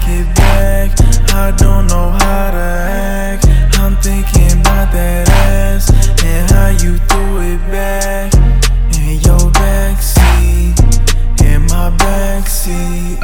it back. I don't know how to act. I'm thinking about that ass and how you threw it back in your backseat, in my backseat.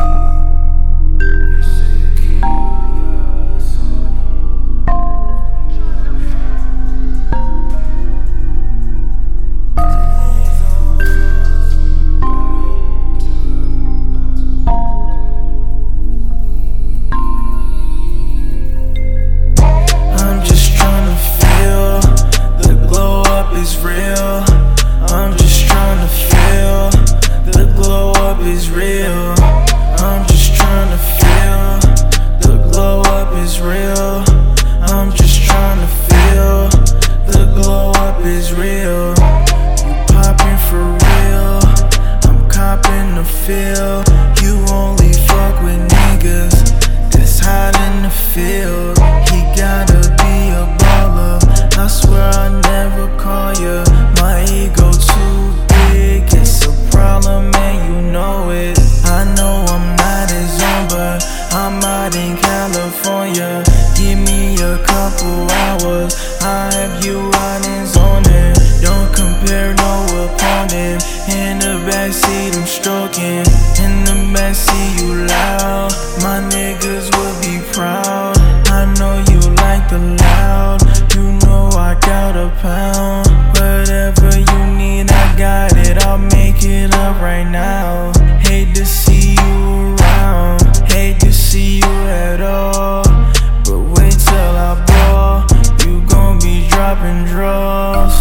You only fuck with niggas that's hot in the field. He gotta be a baller. I swear I never call ya. My ego too big, it's a problem and you know it. I know I'm not his own, but I'm out in California. Give me a couple hours, I'll have you out in zoning. Don't compare no opponent. In the backseat I'm stroking, in the backseat you loud. My niggas would be proud. I know you like the loud. You know I got a pound. Whatever you need I got it, I'll make it up right now. Hate to see you around, hate to see you at all, but wait till I ball, you gon' be dropping draws.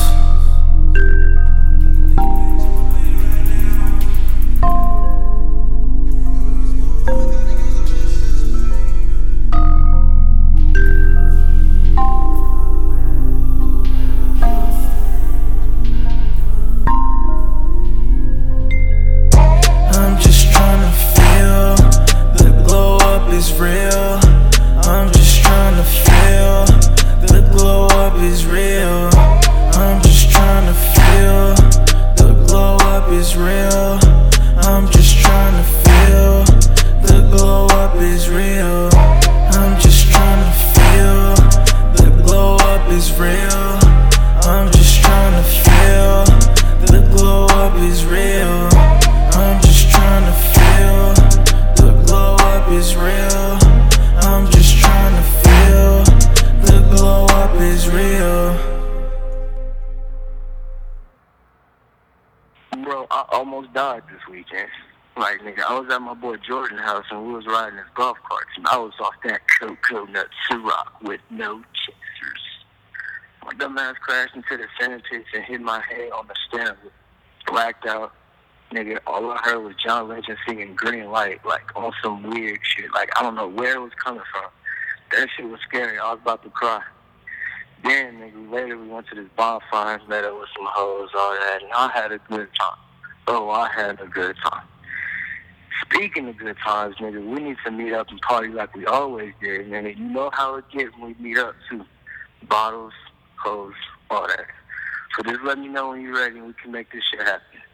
Bro, I almost died this weekend. Like, nigga, I was at my boy Jordan's house and we was riding his golf carts and I was off that coconut Ciroc with no chasers. My dumb ass crashed into the center pits and hit my head on the stem. Blacked out. Nigga, all I heard was John Legend singing Green Light, like on some weird shit. Like, I don't know where it was coming from. That shit was scary. I was about to cry. Then, nigga, later we went to this bonfire and met up with some hoes, all that, and I had a good time. Oh, I had a good time. Speaking of good times, nigga, we need to meet up and party like we always did, nigga. You know how it gets when we meet up, too. Bottles, hoes, all that. So just let me know when you're ready and we can make this shit happen.